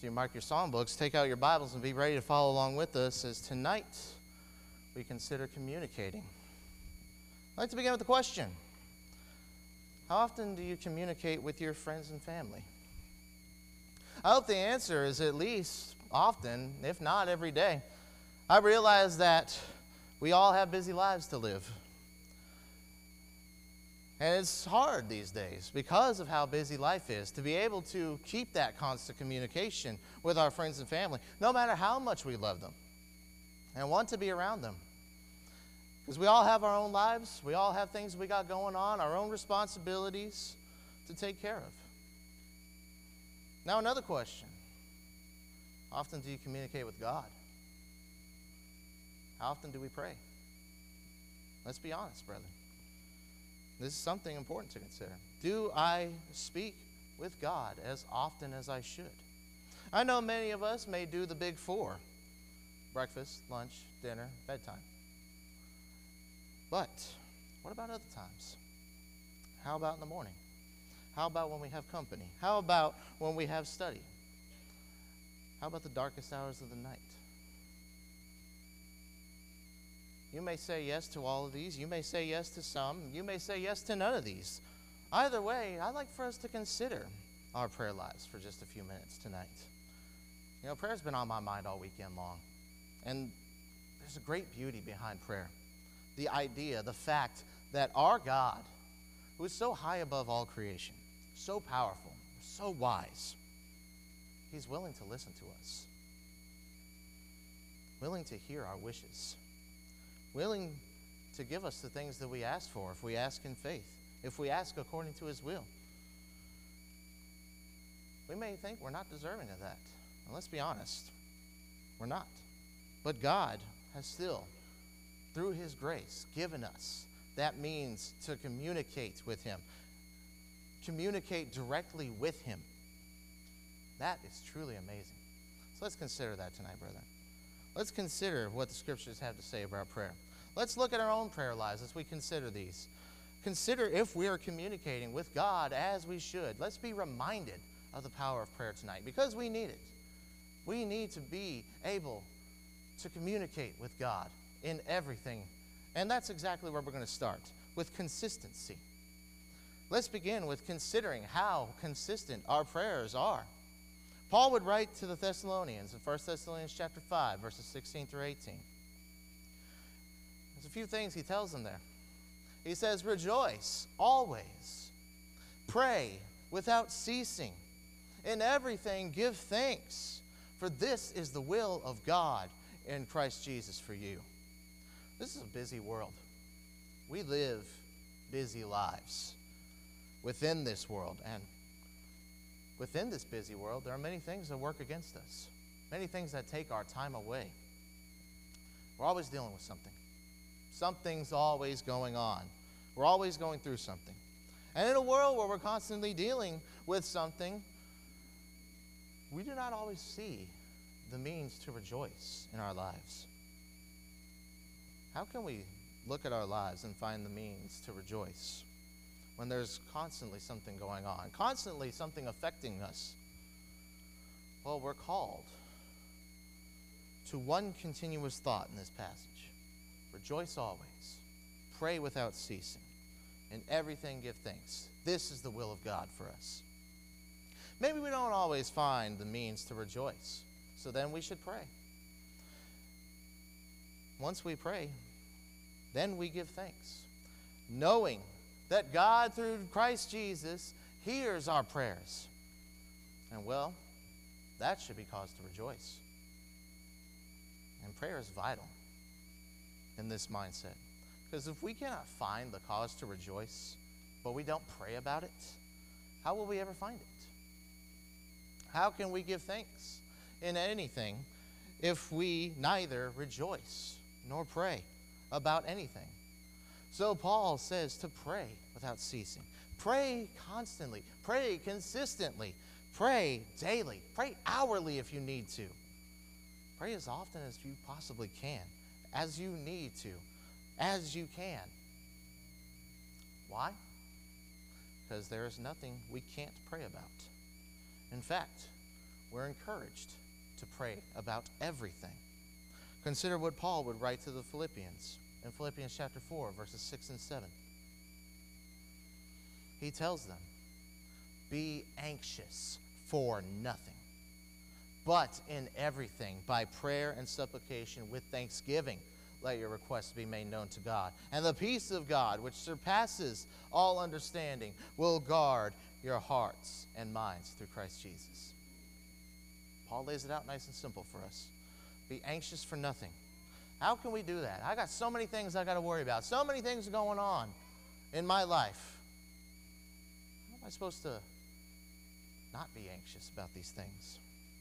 After you mark your psalm books, take out your Bibles and be ready to follow along with us as tonight we consider communicating. I'd like to begin with a question. How often do you communicate with your friends and family? I hope the answer is at least often, if not every day. I realize that we all have busy lives to live. And it's hard these days because of how busy life is to be able to keep that constant communication with our friends and family, no matter how much we love them and want to be around them. Because we all have our own lives, we all have things we got going on, our own responsibilities to take care of. Now another question. How often do you communicate with God? How often do we pray? Let's be honest, brethren. This is something important to consider. Do I speak with God as often as I should? I know many of us may do the big four: breakfast, lunch, dinner, bedtime. But what about other times? How about in the morning? How about when we have company? How about when we have study? How about the darkest hours of the night? You may say yes to all of these. You may say yes to some. You may say yes to none of these. Either way, I'd like for us to consider our prayer lives for just a few minutes tonight. You know, prayer's been on my mind all weekend long. And there's a great beauty behind prayer. The idea, the fact that our God, who is so high above all creation, so powerful, so wise, He's willing to listen to us, willing to hear our wishes, willing to give us the things that we ask for if we ask in faith, if we ask according to His will. We may think we're not deserving of that. And let's be honest, we're not. But God has still, through His grace, given us that means to communicate with Him, communicate directly with Him. That is truly amazing. So let's consider that tonight, brethren. Let's consider what the Scriptures have to say about prayer. Let's look at our own prayer lives as we consider these. Consider if we are communicating with God as we should. Let's be reminded of the power of prayer tonight because we need it. We need to be able to communicate with God in everything. And that's exactly where we're going to start, with consistency. Let's begin with considering how consistent our prayers are. Paul would write to the Thessalonians in 1 Thessalonians chapter 5, verses 16 through 18. There's a few things he tells them there. He says, "Rejoice always, pray without ceasing, in everything give thanks, for this is the will of God in Christ Jesus for you." This is a busy world. We live busy lives within this world, and within this busy world, there are many things that work against us, many things that take our time away. We're always dealing with something. Something's always going on. We're always going through something. And in a world where we're constantly dealing with something, we do not always see the means to rejoice in our lives. How can we look at our lives and find the means to rejoice when there's constantly something going on, constantly something affecting us? Well, we're called to one continuous thought in this passage. Rejoice always. Pray without ceasing. In everything give thanks. This is the will of God for us. Maybe we don't always find the means to rejoice, so then we should pray. Once we pray, then we give thanks, knowing that God, through Christ Jesus, hears our prayers. And well, that should be cause to rejoice. And prayer is vital in this mindset. Because if we cannot find the cause to rejoice, but we don't pray about it, how will we ever find it? How can we give thanks in anything if we neither rejoice nor pray about anything? So Paul says to pray without ceasing. Pray constantly. Pray consistently. Pray daily. Pray hourly if you need to. Pray as often as you possibly can, as you need to, as you can. Why? Because there is nothing we can't pray about. In fact, we're encouraged to pray about everything. Consider what Paul would write to the Philippians in Philippians chapter 4, verses 6 and 7. He tells them, be anxious for nothing, but in everything, by prayer and supplication with thanksgiving, let your requests be made known to God. And the peace of God, which surpasses all understanding, will guard your hearts and minds through Christ Jesus. Paul lays it out nice and simple for us. Be anxious for nothing. How can we do that? I got so many things I got to worry about. So many things going on in my life. How am I supposed to not be anxious about these things?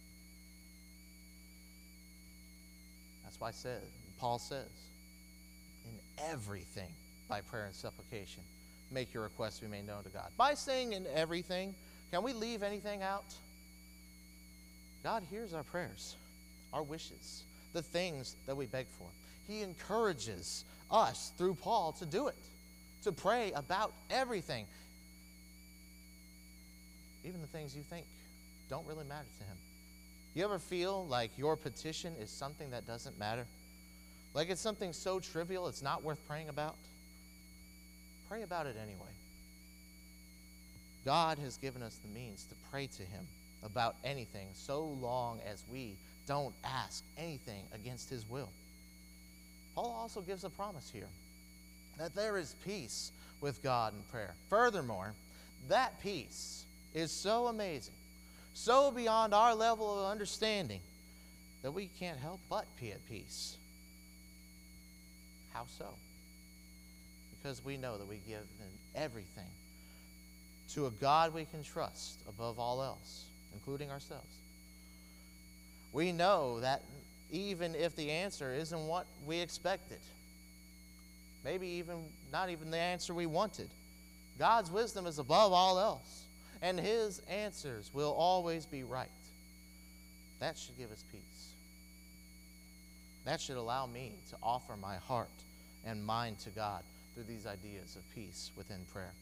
That's why Paul says, in everything, by prayer and supplication, make your requests be made known to God. By saying in everything, can we leave anything out? God hears our prayers, our wishes, the things that we beg for. He encourages us through Paul to do it, to pray about everything, even the things you think don't really matter to him. You ever feel like your petition is something that doesn't matter? Like it's something so trivial it's not worth praying about? Pray about it anyway. God has given us the means to pray to him about anything so long as we don't ask anything against his will. Paul also gives a promise here that there is peace with God in prayer. Furthermore, that peace is so amazing, so beyond our level of understanding, that we can't help but be at peace. How so? Because we know that we give everything to a God we can trust above all else, including ourselves. We know that even if the answer isn't what we expected, maybe even not even the answer we wanted, God's wisdom is above all else, and his answers will always be right. That should give us peace. That should allow me to offer my heart and mind to God through these ideas of peace within prayer.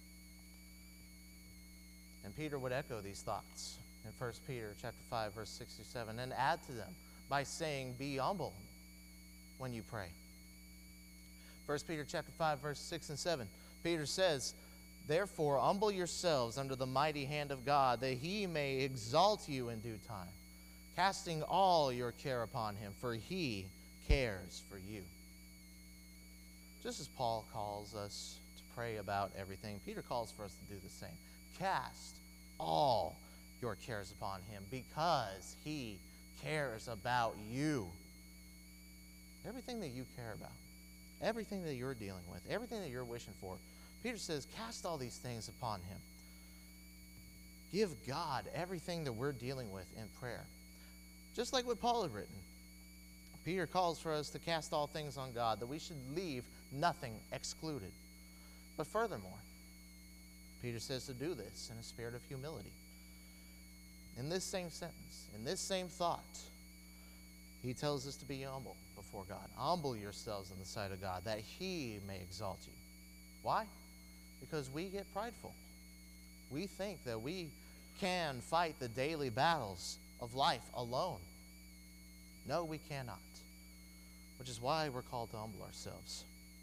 And Peter would echo these thoughts in 1 Peter chapter 5, verse 67, and add to them by saying, be humble when you pray. 1 Peter chapter 5, verse 6 and 7, Peter says, therefore humble yourselves under the mighty hand of God, that he may exalt you in due time, casting all your care upon him, for he cares for you. Just as Paul calls us to pray about everything, Peter calls for us to do the same. Cast all your cares upon him, because he cares about you. Everything that you care about, everything that you're dealing with, everything that you're wishing for, Peter says, cast all these things upon him. Give God everything that we're dealing with in prayer. Just like what Paul had written, Peter calls for us to cast all things on God, that we should leave nothing excluded. But furthermore, Peter says to do this in a spirit of humility. In this same sentence, in this same thought, he tells us to be humble before God. Humble yourselves in the sight of God, that he may exalt you. Why? Because we get prideful. We think that we can fight the daily battles of life alone. No, we cannot. Which is why we're called to humble ourselves.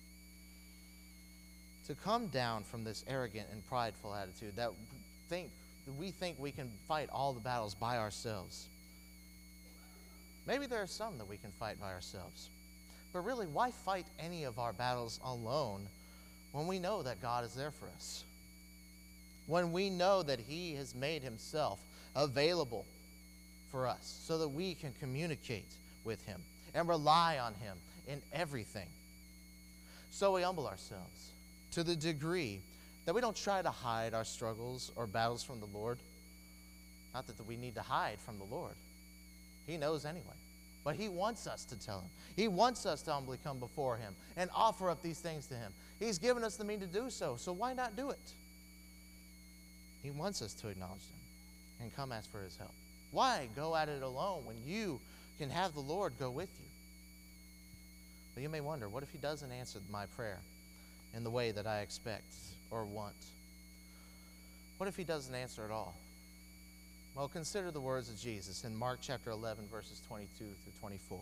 To come down from this arrogant and prideful attitude that we think we can fight all the battles by ourselves. Maybe there are some that we can fight by ourselves. But really, why fight any of our battles alone when we know that God is there for us? When we know that he has made himself available for us so that we can communicate with him and rely on him in everything. So we humble ourselves to the degree that we don't try to hide our struggles or battles from the Lord. Not that we need to hide from the Lord. He knows anyway. But he wants us to tell him. He wants us to humbly come before him and offer up these things to him. He's given us the means to do so, so why not do it? He wants us to acknowledge him and come ask for his help. Why go at it alone when you can have the Lord go with you? But you may wonder, what if he doesn't answer my prayer in the way that I expect or want? What if he doesn't answer at all? Well, consider the words of Jesus in Mark chapter 11, verses 22 through 24.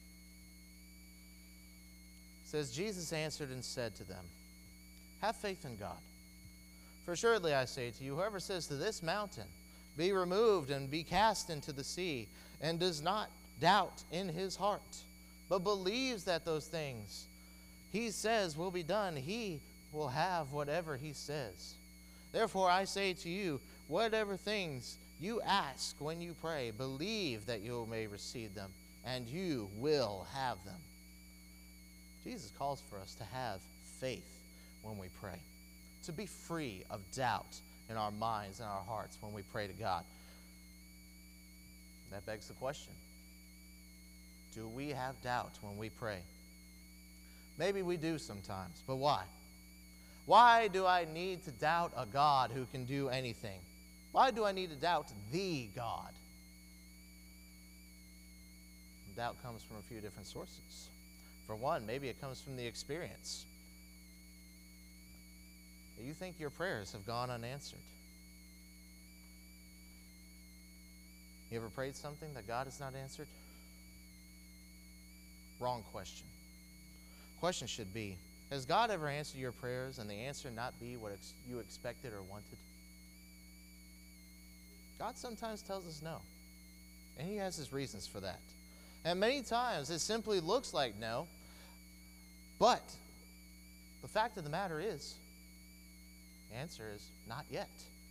It says, Jesus answered and said to them, have faith in God. For assuredly I say to you, whoever says to this mountain, be removed and be cast into the sea, and does not doubt in his heart, but believes that those things he says will be done, he will have whatever he says. Therefore I say to you, whatever things you ask when you pray, believe that you may receive them, and you will have them. Jesus calls for us to have faith when we pray, to be free of doubt in our minds and our hearts when we pray to God. That begs the question, do we have doubt when we pray? Maybe we do sometimes, but why? Why do I need to doubt a God who can do anything? Why do I need to doubt the God? Doubt comes from a few different sources. For one, maybe it comes from the experience. You think your prayers have gone unanswered. You ever prayed something that God has not answered? Wrong question. Question should be, has God ever answered your prayers and the answer not be what you expected or wanted? God sometimes tells us no, and he has his reasons for that. And many times it simply looks like no, but the fact of the matter is, the answer is not yet.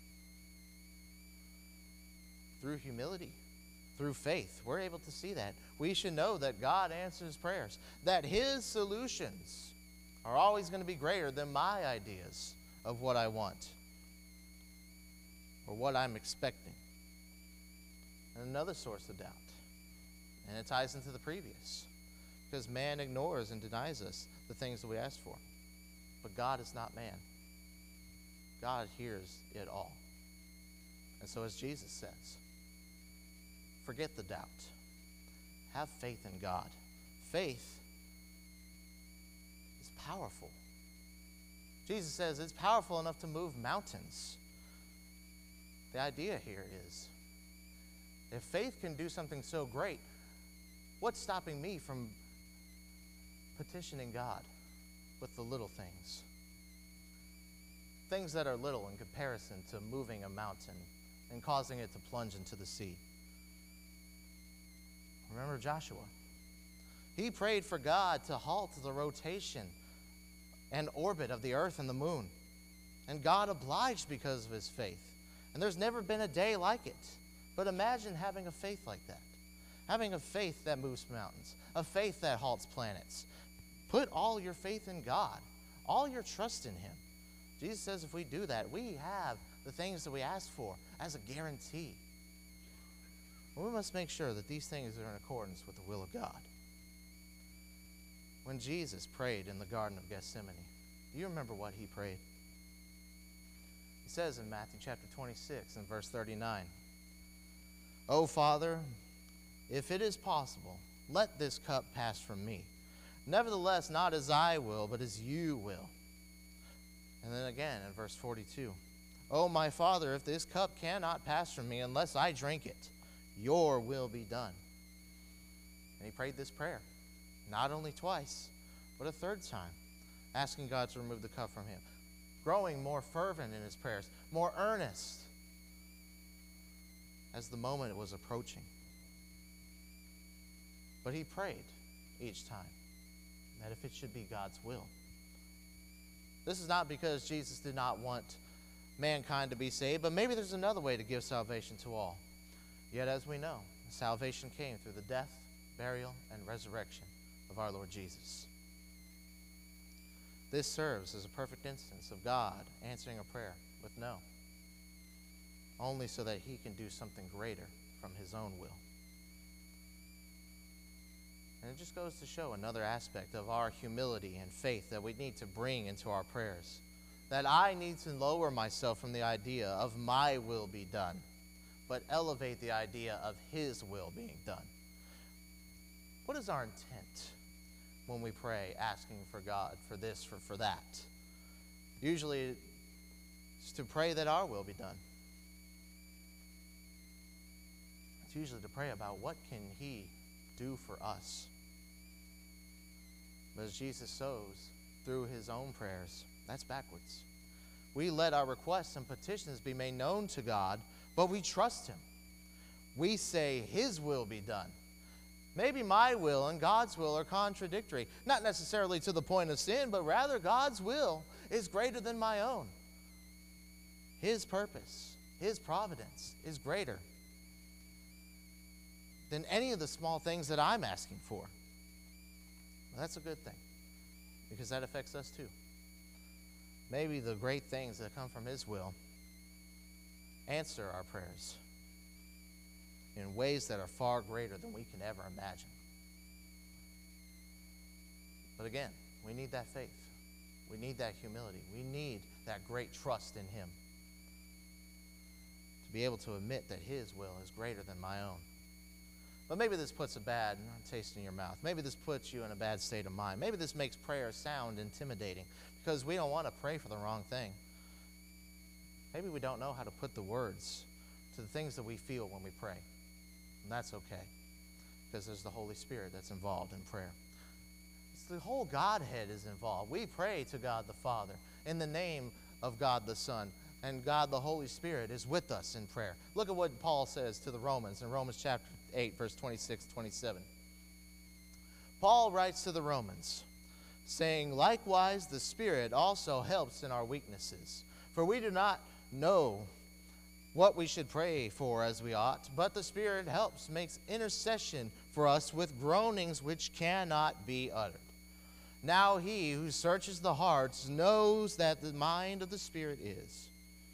Through humility, through faith, we're able to see that. We should know that God answers prayers, that his solutions are always going to be greater than my ideas of what I want or what I'm expecting. And another source of doubt, and it ties into the previous, because man ignores and denies us the things that we ask for. But God is not man. God hears it all. And so as Jesus says, forget the doubt. Have faith in God. Faith is powerful. Jesus says it's powerful enough to move mountains. The idea here is, if faith can do something so great, what's stopping me from petitioning God with the little things? Things that are little in comparison to moving a mountain and causing it to plunge into the sea. Remember Joshua. He prayed for God to halt the rotation and orbit of the earth and the moon. And God obliged because of his faith. And there's never been a day like it. But imagine having a faith like that. Having a faith that moves mountains. A faith that halts planets. Put all your faith in God. All your trust in him. Jesus says if we do that, we have the things that we ask for as a guarantee. We must make sure that these things are in accordance with the will of God. When Jesus prayed in the Garden of Gethsemane, do you remember what he prayed? He says in Matthew chapter 26 and verse 39, "O Father, if it is possible, let this cup pass from me. Nevertheless, not as I will, but as you will." And then again in verse 42, "O my Father, if this cup cannot pass from me unless I drink it, your will be done." And he prayed this prayer, not only twice, but a third time, asking God to remove the cup from him, growing more fervent in his prayers, more earnest as the moment was approaching. But he prayed each time that if it should be God's will. This is not because Jesus did not want mankind to be saved, but maybe there's another way to give salvation to all. Yet as we know, salvation came through the death, burial, and resurrection of our Lord Jesus. This serves as a perfect instance of God answering a prayer with no, only so that he can do something greater from his own will. And it just goes to show another aspect of our humility and faith that we need to bring into our prayers. That I need to lower myself from the idea of my will be done, but elevate the idea of his will being done. What is our intent when we pray, asking for God for this, for that? Usually it's to pray that our will be done. It's usually to pray about what can he do for us. But as Jesus sows through his own prayers, that's backwards. We let our requests and petitions be made known to God, but we trust him. We say his will be done. Maybe my will and God's will are contradictory, not necessarily to the point of sin, but rather God's will is greater than my own. His purpose, his providence is greater than any of the small things that I'm asking for. Well, that's a good thing, because that affects us too. Maybe the great things that come from his will answer our prayers in ways that are far greater than we can ever imagine. But again, we need that faith. We need that humility. We need that great trust in him to be able to admit that his will is greater than my own. But maybe this puts a bad taste in your mouth. Maybe this puts you in a bad state of mind. Maybe this makes prayer sound intimidating because we don't want to pray for the wrong thing. Maybe we don't know how to put the words to the things that we feel when we pray. And that's okay, because there's the Holy Spirit that's involved in prayer. It's the whole Godhead is involved. We pray to God the Father in the name of God the Son, and God the Holy Spirit is with us in prayer. Look at what Paul says to the Romans in Romans chapter 8, verse 26, 27. Paul writes to the Romans, saying, "Likewise the Spirit also helps in our weaknesses, for we do not know what we should pray for as we ought, but the Spirit helps, makes intercession for us with groanings which cannot be uttered. Now he who searches the hearts knows that the mind of the Spirit is,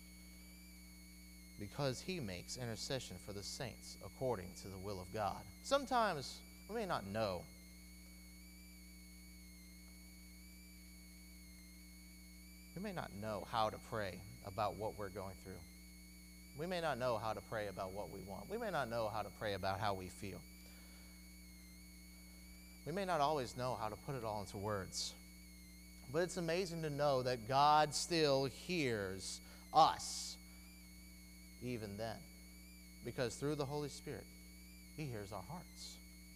because he makes intercession for the saints according to the will of God." Sometimes we may not know. We may not know how to pray about what we're going through. We may not know how to pray about what we want. We may not know how to pray about how we feel. We may not always know how to put it all into words. But it's amazing to know that God still hears us even then. Because through the Holy Spirit, he hears our hearts.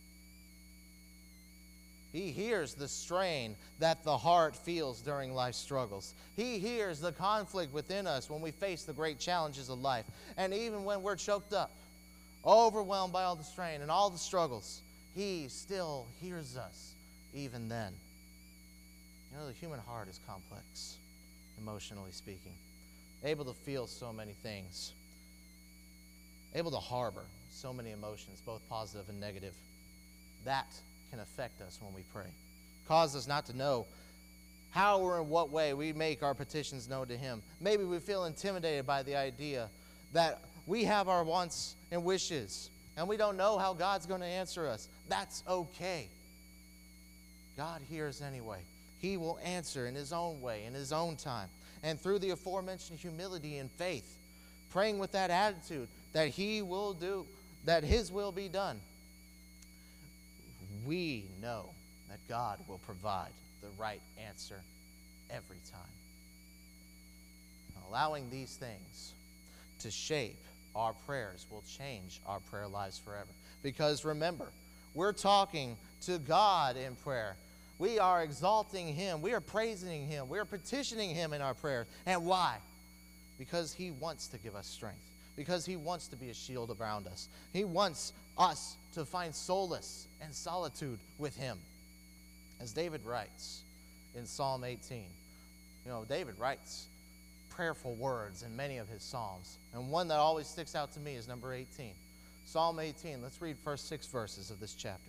He hears the strain that the heart feels during life's struggles. He hears the conflict within us when we face the great challenges of life. And even when we're choked up, overwhelmed by all the strain and all the struggles, he still hears us even then. You know, the human heart is complex, emotionally speaking, able to feel so many things, able to harbor so many emotions, both positive and negative. That can affect us when we pray. Cause us not to know how or in what way we make our petitions known to him. Maybe we feel intimidated by the idea that we have our wants and wishes and we don't know how God's going to answer us. That's okay. God hears anyway. He will answer in his own way, in his own time. And through the aforementioned humility and faith, praying with that attitude that he will do, that his will be done, we know that God will provide the right answer every time. Allowing these things to shape our prayers will change our prayer lives forever. Because remember, we're talking to God in prayer. We are exalting him. We are praising him. We are petitioning him in our prayers. And why? Because he wants to give us strength. Because he wants to be a shield around us. He wants us to find solace and solitude with him. As David writes in Psalm 18. You know, David writes prayerful words in many of his psalms. And one that always sticks out to me is number 18. Psalm 18. Let's read first 6 verses of this chapter.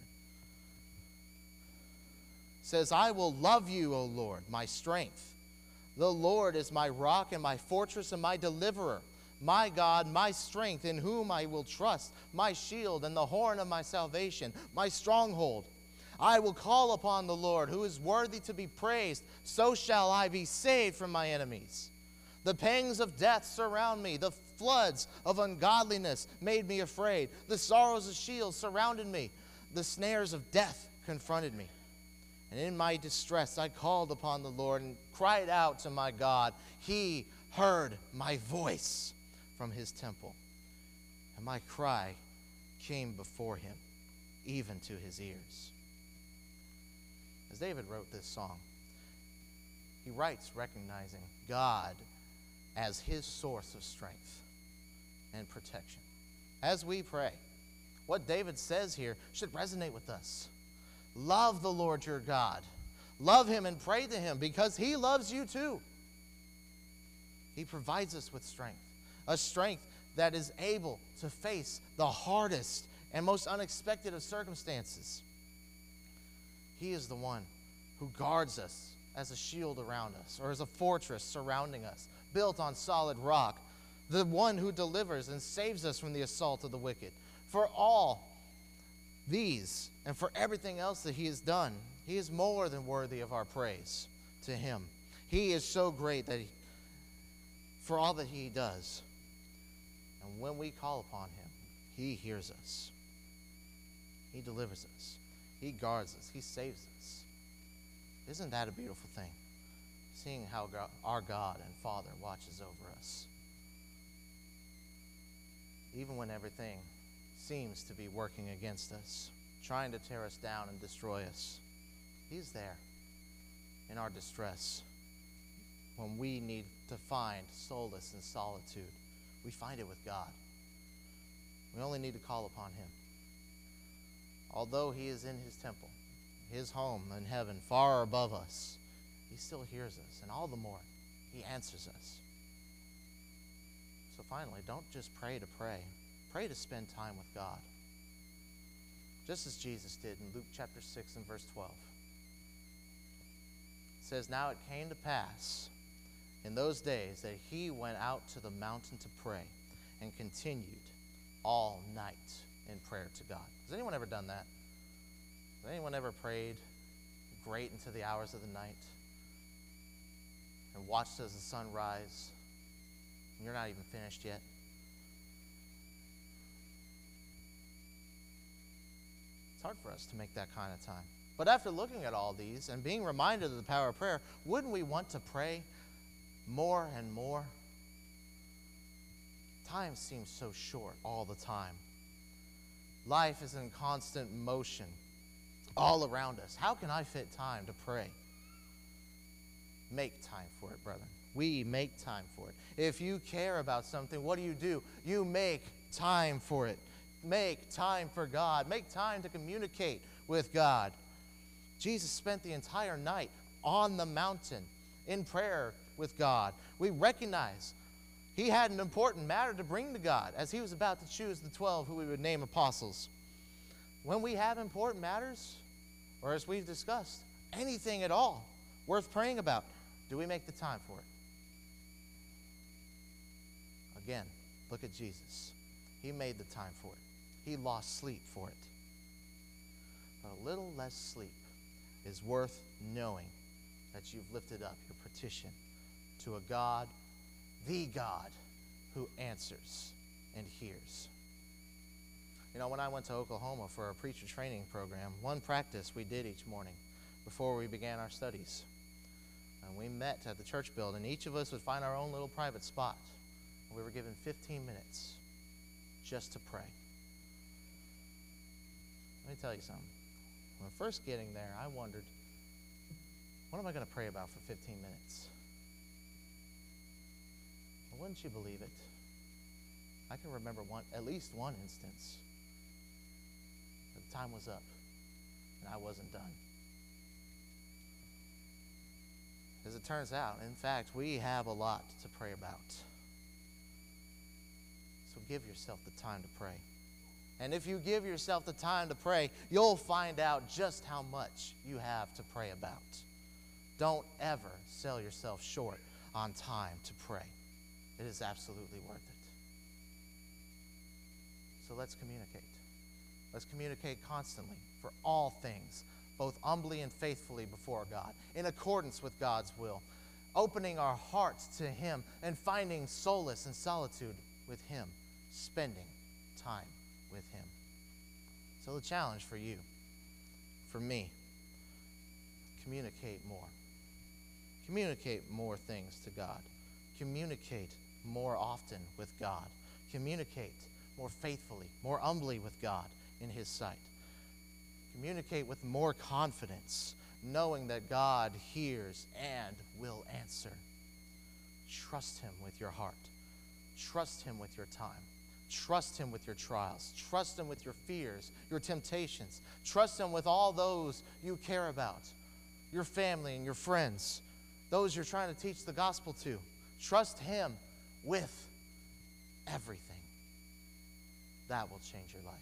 It says, "I will love you, O Lord, my strength. The Lord is my rock and my fortress and my deliverer. My God, my strength, in whom I will trust, my shield and the horn of my salvation, my stronghold. I will call upon the Lord, who is worthy to be praised. So shall I be saved from my enemies. The pangs of death surround me. The floods of ungodliness made me afraid. The sorrows of Sheol surrounded me. The snares of death confronted me. And in my distress I called upon the Lord and cried out to my God. He heard my voice from his temple, and my cry came before him, even to his ears. As David wrote this song, he writes recognizing God as his source of strength and protection. As we pray, what David says here should resonate with us. Love the Lord your God. Love him and pray to him because he loves you too. He provides us with strength, a strength that is able to face the hardest and most unexpected of circumstances. He is the one who guards us as a shield around us, or as a fortress surrounding us, built on solid rock, the one who delivers and saves us from the assault of the wicked. For all these and for everything else that he has done, he is more than worthy of our praise to him. He is so great that for all that he does. And when we call upon him, he hears us. He delivers us. He guards us. He saves us. Isn't that a beautiful thing? Seeing how our God and Father watches over us. Even when everything seems to be working against us, trying to tear us down and destroy us, he's there in our distress. When we need to find solace and solitude, we find it with God. We only need to call upon him. Although he is in his temple, his home in heaven, far above us, he still hears us, and all the more, he answers us. So finally, don't just pray to pray. Pray to spend time with God. Just as Jesus did in Luke chapter 6 and verse 12. It says, "Now it came to pass in those days that he went out to the mountain to pray and continued all night in prayer to God." Has anyone ever done that? Has anyone ever prayed great into the hours of the night and watched as the sun rise and you're not even finished yet? It's hard for us to make that kind of time. But after looking at all these and being reminded of the power of prayer, wouldn't we want to pray more and more? Time seems so short all the time. Life is in constant motion all around us. How can I fit time to pray? Make time for it, brethren. We make time for it. If you care about something, what do? You make time for it. Make time for God. Make time to communicate with God. Jesus spent the entire night on the mountain in prayer with God. We recognize he had an important matter to bring to God as he was about to choose the 12 who we would name apostles. When we have important matters, or as we've discussed, anything at all worth praying about, do we make the time for it? Again, look at Jesus. He made the time for it. He lost sleep for it. But a little less sleep is worth knowing that you've lifted up your petition to a God, the God, who answers and hears. You know, when I went to Oklahoma for a preacher training program, one practice we did each morning before we began our studies. And we met at the church building. Each of us would find our own little private spot. And we were given 15 minutes just to pray. Let me tell you something. When first getting there, I wondered, what am I going to pray about for 15 minutes? Well, wouldn't you believe it? I can remember at least one instance. The time was up, and I wasn't done. As it turns out, in fact, we have a lot to pray about. So give yourself the time to pray. And if you give yourself the time to pray, you'll find out just how much you have to pray about. Don't ever sell yourself short on time to pray. It is absolutely worth it. So let's communicate. Let's communicate constantly for all things, both humbly and faithfully before God, in accordance with God's will, opening our hearts to him and finding solace and solitude with him, spending time with him. So the challenge for you, for me, communicate more. Communicate more things to God. Communicate more often with God. Communicate more faithfully, more humbly with God in His sight. Communicate with more confidence, knowing that God hears and will answer. Trust Him with your heart. Trust Him with your time. Trust Him with your trials. Trust Him with your fears, your temptations. Trust Him with all those you care about, your family and your friends, those you're trying to teach the gospel to. Trust Him with everything. That will change your life.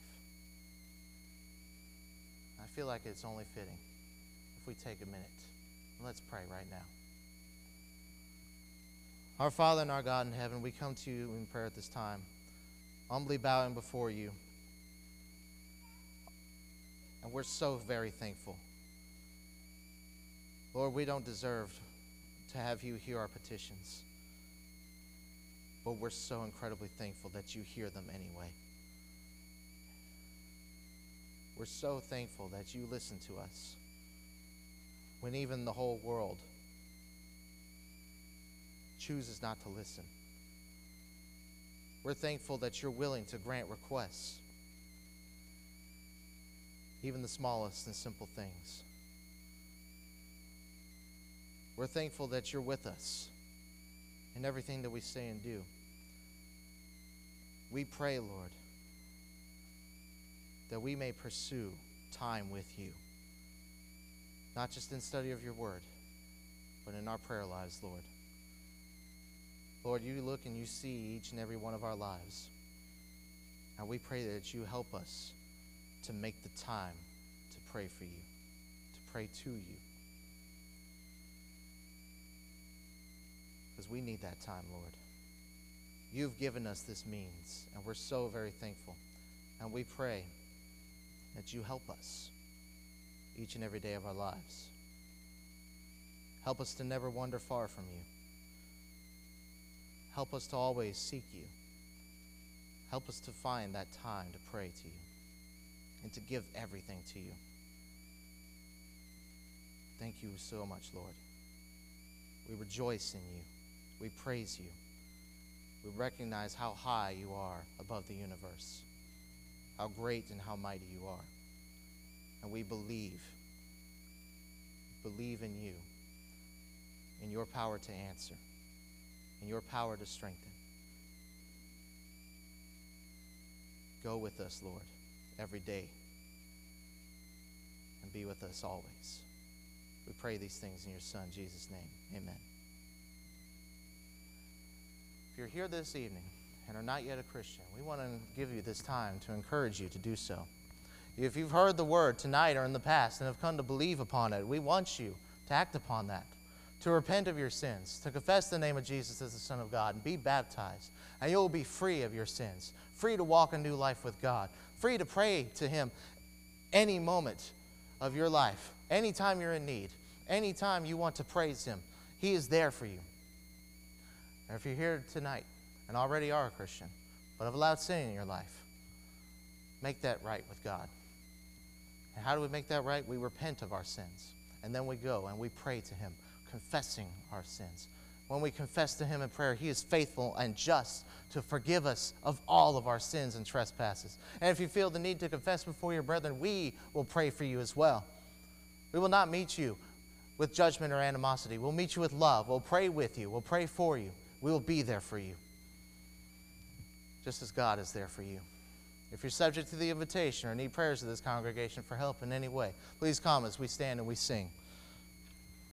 I feel like it's only fitting if we take a minute. Let's pray right now. Our Father and our God in heaven, we come to you in prayer at this time, humbly bowing before you. And we're so very thankful. Lord, we don't deserve to have you hear our petitions, but we're so incredibly thankful that you hear them anyway. We're so thankful that you listen to us when even the whole world chooses not to listen. We're thankful that you're willing to grant requests, even the smallest and simple things. We're thankful that you're with us in everything that we say and do. We pray, Lord, that we may pursue time with you, not just in study of your word, but in our prayer lives, Lord. Lord, you look and you see each and every one of our lives, and we pray that you help us to make the time to pray for you, to pray to you, because we need that time, Lord. You've given us this means, and we're so very thankful, and we pray that you help us each and every day of our lives. Help us to never wander far from you. Help us to always seek you. Help us to find that time to pray to you and to give everything to you. Thank you so much, Lord. We rejoice in you. We praise you. We recognize how high you are above the universe, how great and how mighty you are. And we believe in you, in your power to answer, in your power to strengthen. Go with us, Lord, every day, and be with us always. We pray these things in your Son, Jesus' name. Amen. If you're here this evening and are not yet a Christian, we want to give you this time to encourage you to do so. If you've heard the word tonight or in the past and have come to believe upon it, we want you to act upon that, to repent of your sins, to confess the name of Jesus as the Son of God, and be baptized. And you'll be free of your sins, free to walk a new life with God, free to pray to Him any moment of your life, anytime you're in need, anytime you want to praise Him. He is there for you. And if you're here tonight and already are a Christian, but have allowed sin in your life, make that right with God. And how do we make that right? We repent of our sins. And then we go and we pray to Him, confessing our sins. When we confess to Him in prayer, He is faithful and just to forgive us of all of our sins and trespasses. And if you feel the need to confess before your brethren, we will pray for you as well. We will not meet you with judgment or animosity. We'll meet you with love. We'll pray with you. We'll pray for you. We will be there for you, just as God is there for you. If you're subject to the invitation or need prayers of this congregation for help in any way, please come as we stand and we sing.